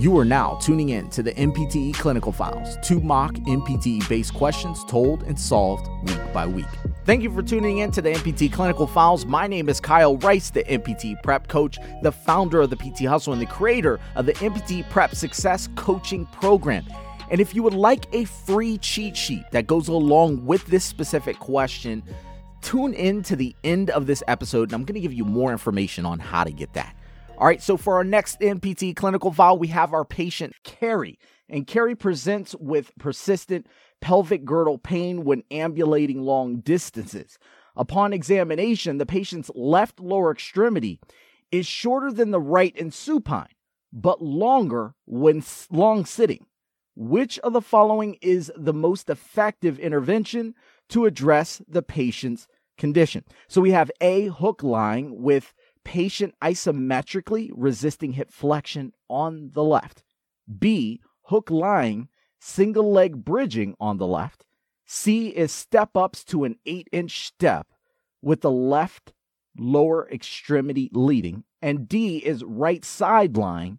You are now tuning in to the NPTE Clinical Files, 2 mock NPTE-based questions told and solved week by week. Thank you for tuning in to the NPTE Clinical Files. My name is Kyle Rice, the NPTE Prep Coach, the founder of the PT Hustle, and the creator of the NPTE Prep Success Coaching Program. And if you would like a free cheat sheet that goes along with this specific question, tune in to the end of this episode, and I'm going to give you more information on how to get that. All right, so for our next NPTE clinical file, we have our patient, Carrie. And Carrie presents with persistent pelvic girdle pain when ambulating long distances. Upon examination, the patient's left lower extremity is shorter than the right in supine, but longer when long sitting. Which of the following is the most effective intervention to address the patient's condition? So we have A, hook lying with patient isometrically resisting hip flexion on the left. B, hook lying, single leg bridging on the left. C is step ups to an 8-inch step with the left lower extremity leading. And D is right side lying,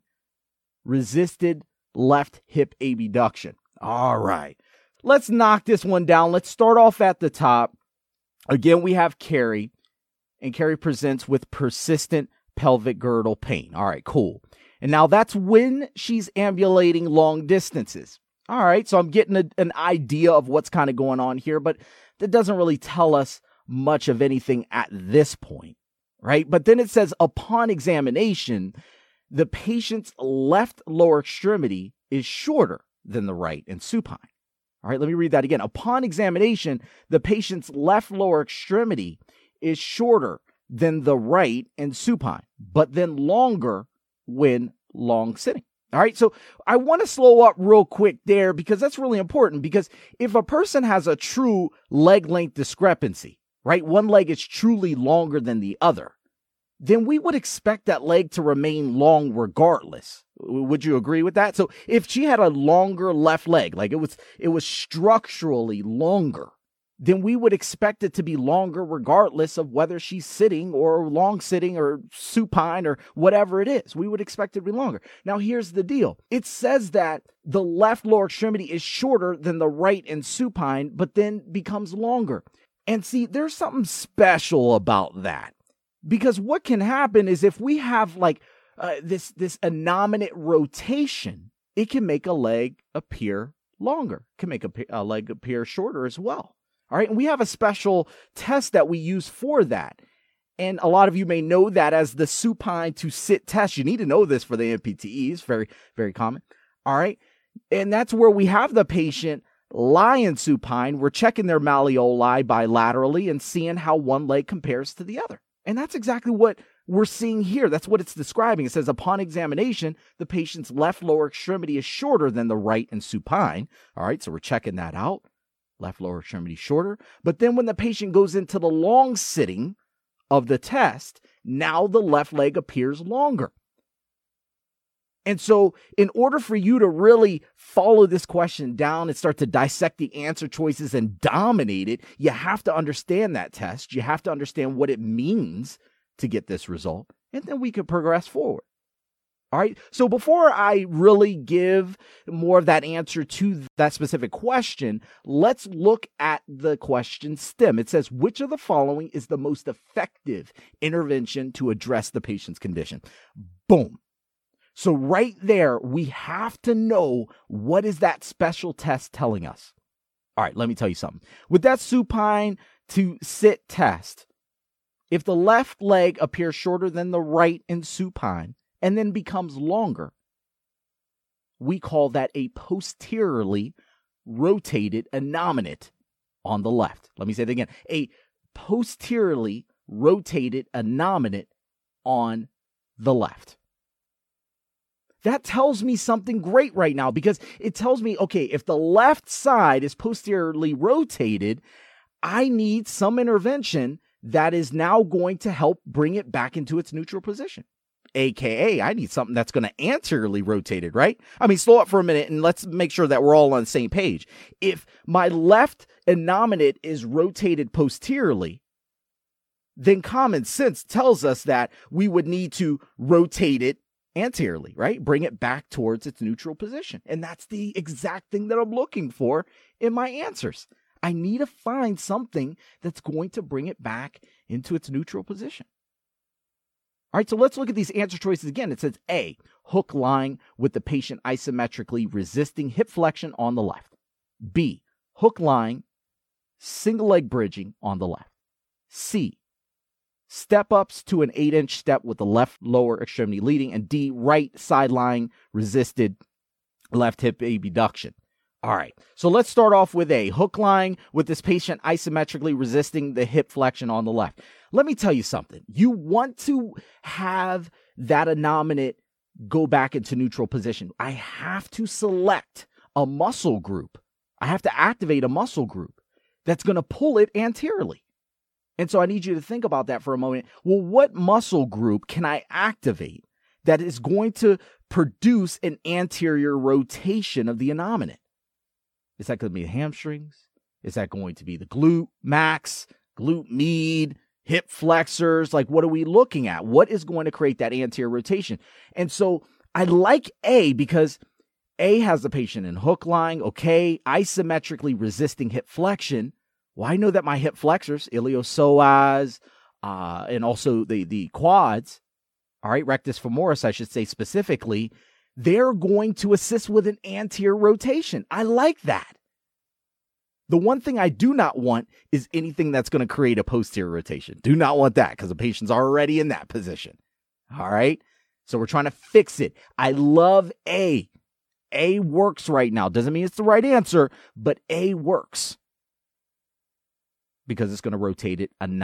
resisted left hip abduction. All right, let's knock this one down. Let's start off at the top. Again, we have Carrie. And Carrie presents with persistent pelvic girdle pain. All right, cool. And now that's when she's ambulating long distances. All right, so I'm getting an idea of what's kind of going on here, but that doesn't really tell us much of anything at this point, right? But then it says, upon examination, the patient's left lower extremity is shorter than the right in supine. All right, let me read that again. Upon examination, the patient's left lower extremity is shorter than the right in supine, but then longer when long sitting. All right, so I want to slow up real quick there because that's really important, because if a person has a true leg length discrepancy, right, one leg is truly longer than the other, then we would expect that leg to remain long regardless. Would you agree with that? So if she had a longer left leg, like it was structurally longer, then we would expect it to be longer regardless of whether she's sitting or long sitting or supine or whatever it is. We would expect it to be longer. Now, here's the deal. It says that the left lower extremity is shorter than the right in supine, but then becomes longer. And see, there's something special about that, because what can happen is if we have like this innominate rotation, it can make a leg appear longer. It can make a leg appear shorter as well. All right, and we have a special test that we use for that. And a lot of you may know that as the supine to sit test. You need to know this for the NPTE. It's very, very common. All right, and that's where we have the patient lie in supine. We're checking their malleoli bilaterally and seeing how one leg compares to the other. And that's exactly what we're seeing here. That's what it's describing. It says, upon examination, the patient's left lower extremity is shorter than the right in supine. All right, so we're checking that out. Left lower extremity shorter. But then when the patient goes into the long sitting of the test, now the left leg appears longer. And so in order for you to really follow this question down and start to dissect the answer choices and dominate it, you have to understand that test. You have to understand what it means to get this result. And then we can progress forward. All right, so before I really give more of that answer to that specific question, let's look at the question stem. It says, which of the following is the most effective intervention to address the patient's condition? Boom. So right there, we have to know, what is that special test telling us? All right, let me tell you something. With that supine to sit test, if the left leg appears shorter than the right in supine, and then becomes longer, we call that a posteriorly rotated innominate on the left. Let me say it again. A posteriorly rotated innominate on the left. That tells me something great right now, because it tells me, okay, if the left side is posteriorly rotated, I need some intervention that is now going to help bring it back into its neutral position. AKA, I need something that's going to anteriorly rotate it, right? I mean, slow up for a minute and let's make sure that we're all on the same page. If my left innominate is rotated posteriorly, then common sense tells us that we would need to rotate it anteriorly, right? Bring it back towards its neutral position. And that's the exact thing that I'm looking for in my answers. I need to find something that's going to bring it back into its neutral position. All right, so let's look at these answer choices again. It says A, hook lying with the patient isometrically resisting hip flexion on the left. B, hook lying, single leg bridging on the left. C, step ups to an 8-inch step with the left lower extremity leading. And D, right side lying resisted left hip abduction. All right, so let's start off with A, hook lying with this patient isometrically resisting the hip flexion on the left. Let me tell you something. You want to have that innominate go back into neutral position. I have to select a muscle group. I have to activate a muscle group that's going to pull it anteriorly. And so I need you to think about that for a moment. Well, what muscle group can I activate that is going to produce an anterior rotation of the innominate? Is that going to be the hamstrings? Is that going to be the glute max, glute med, hip flexors? Like, what are we looking at? What is going to create that anterior rotation? And so I like A because A has the patient in hook lying, okay, isometrically resisting hip flexion. Well, I know that my hip flexors, iliopsoas, and also the quads, all right, rectus femoris, I should say specifically, they're going to assist with an anterior rotation. I like that. The one thing I do not want is anything that's going to create a posterior rotation. Do not want that because the patient's already in that position. All right. So we're trying to fix it. I love A. A works right now. Doesn't mean it's the right answer, but A works because it's going to rotate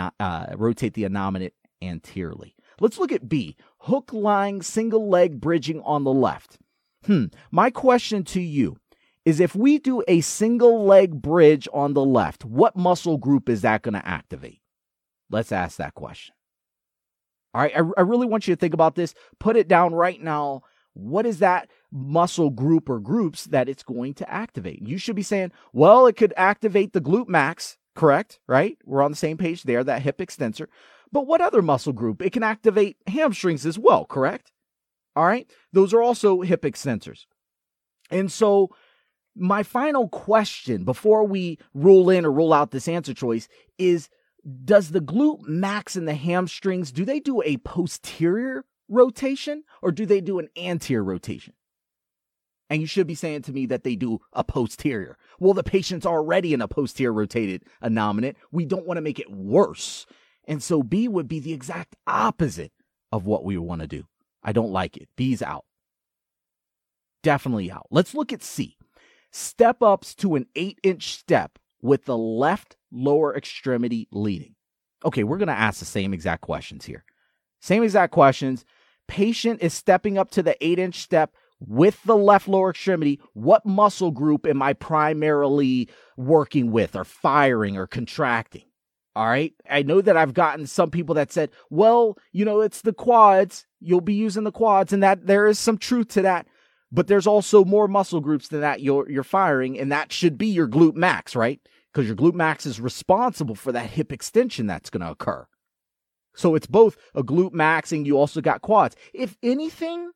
the innominate anteriorly. Let's look at B, hook lying, single leg bridging on the left. My question to you is, if we do a single leg bridge on the left, what muscle group is that going to activate? Let's ask that question. All right, I really want you to think about this. Put it down right now. What is that muscle group or groups that it's going to activate? You should be saying, well, it could activate the glute max, correct? Right? We're on the same page there, that hip extensor. But what other muscle group? It can activate hamstrings as well, correct? All right. Those are also hip extensors. And so my final question before we roll in or roll out this answer choice is, does the glute max and the hamstrings, do they do a posterior rotation or do they do an anterior rotation? And you should be saying to me that they do a posterior. Well, the patient's already in a posterior rotated innominate. We don't want to make it worse. And so B would be the exact opposite of what we want to do. I don't like it. B's out. Definitely out. Let's look at C. Step ups to an 8-inch step with the left lower extremity leading. Okay, we're going to ask the same exact questions here. Same exact questions. Patient is stepping up to the 8-inch step with the left lower extremity. What muscle group am I primarily working with or firing or contracting? All right. I know that I've gotten some people that said, well, it's the quads. You'll be using the quads, and that there is some truth to that. But there's also more muscle groups than that you're firing, and that should be your glute max, right? Because your glute max is responsible for that hip extension that's going to occur. So it's both a glute max and you also got quads. If anything,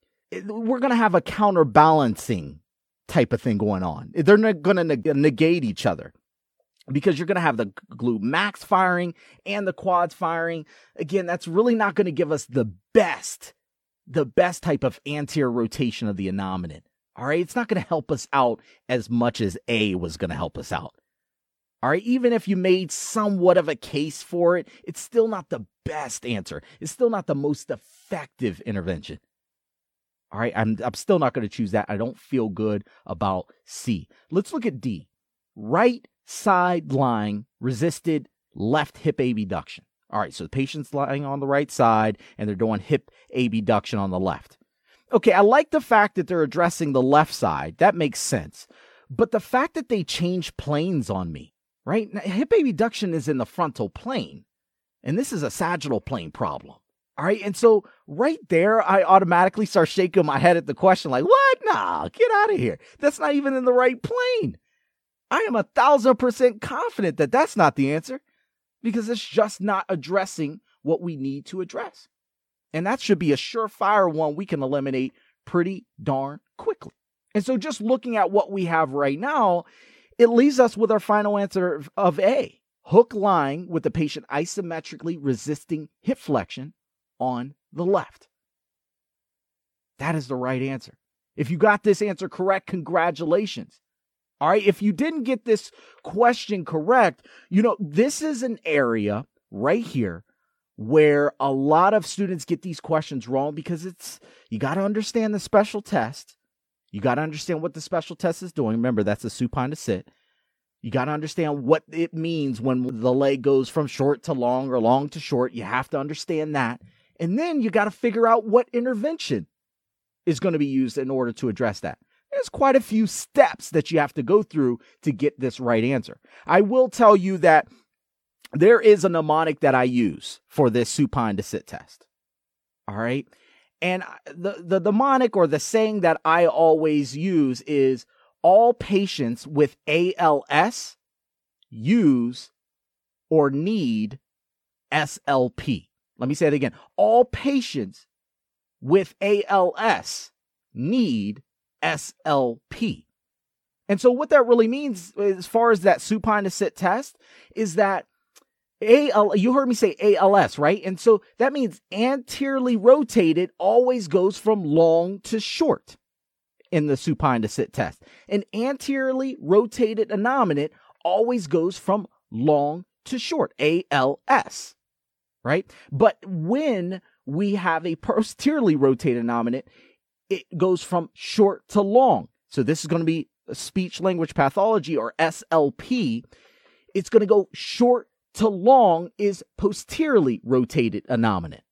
we're going to have a counterbalancing type of thing going on. They're not going to negate each other, because you're going to have the glute max firing and the quads firing. Again, that's really not going to give us the best type of anterior rotation of the innominate. All right. It's not going to help us out as much as A was going to help us out. All right. Even if you made somewhat of a case for it, it's still not the best answer. It's still not the most effective intervention. All right. I'm still not going to choose that. I don't feel good about C. Let's look at D. Right side lying resisted left hip abduction. All right, so the patient's lying on the right side and they're doing hip abduction on the left. Okay, I like the fact that they're addressing the left side. That makes sense. But the fact that they change planes on me, right? Now, hip abduction is in the frontal plane, and this is a sagittal plane problem. All right, and so right there, I automatically start shaking my head at the question like, what? Nah, get out of here. That's not even in the right plane. I am 1,000% confident that that's not the answer, because it's just not addressing what we need to address. And that should be a surefire one we can eliminate pretty darn quickly. And so just looking at what we have right now, it leaves us with our final answer of A. Hook lying with the patient isometrically resisting hip flexion on the left. That is the right answer. If you got this answer correct, congratulations. All right, if you didn't get this question correct, this is an area right here where a lot of students get these questions wrong because you got to understand the special test. You got to understand what the special test is doing. Remember, that's a supine to sit. You got to understand what it means when the leg goes from short to long or long to short. You have to understand that. And then you got to figure out what intervention is going to be used in order to address that. There's quite a few steps that you have to go through to get this right answer. I will tell you that there is a mnemonic that I use for this supine to sit test. All right. And the mnemonic or the saying that I always use is all patients with ALS use or need SLP. Let me say it again. All patients with ALS need SLP. And so what that really means as far as that supine to sit test is that you heard me say ALS, right? And so that means anteriorly rotated always goes from long to short in the supine to sit test. An anteriorly rotated innominate always goes from long to short, ALS, right? But when we have a posteriorly rotated innominate, it goes from short to long. So this is going to be speech language pathology or SLP. It's going to go short to long is posteriorly rotated innominate.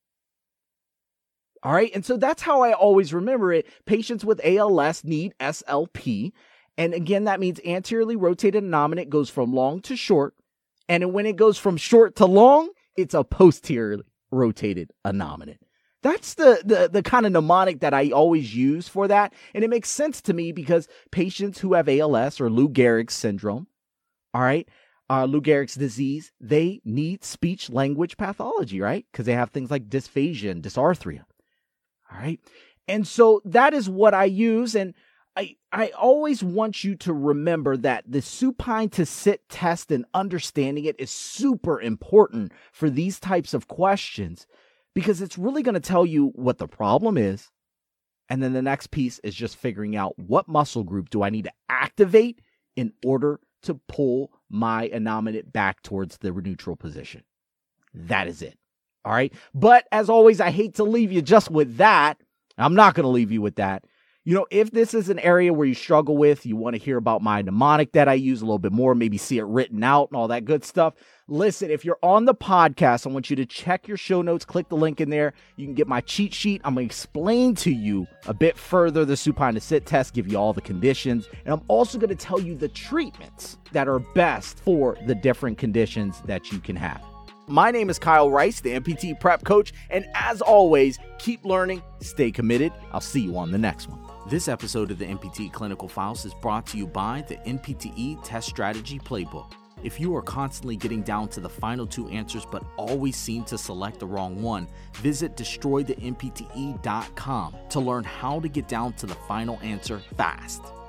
All right. And so that's how I always remember it. Patients with ALS need SLP. And again, that means anteriorly rotated innominate goes from long to short. And when it goes from short to long, it's a posteriorly rotated innominate. That's the kind of mnemonic that I always use for that. And it makes sense to me because patients who have ALS or Lou Gehrig's syndrome, all right, Lou Gehrig's disease, they need speech language pathology, right? Because they have things like dysphagia and dysarthria. All right. And so that is what I use. And I always want you to remember that the supine to sit test and understanding it is super important for these types of questions because it's really going to tell you what the problem is. And then the next piece is just figuring out what muscle group do I need to activate in order to pull my innominate back towards the neutral position. That is it. All right. But as always, I hate to leave you just with that. I'm not going to leave you with that. If this is an area where you struggle with, you want to hear about my mnemonic that I use a little bit more, maybe see it written out and all that good stuff. Listen, if you're on the podcast, I want you to check your show notes, click the link in there. You can get my cheat sheet. I'm going to explain to you a bit further the supine to sit test, give you all the conditions. And I'm also going to tell you the treatments that are best for the different conditions that you can have. My name is Kyle Rice, the MPT Prep Coach, and as always, keep learning, stay committed. I'll see you on the next one. This episode of the NPTE Clinical Files is brought to you by the NPTE Test Strategy Playbook. If you are constantly getting down to the final two answers but always seem to select the wrong one, visit destroythenpte.com to learn how to get down to the final answer fast.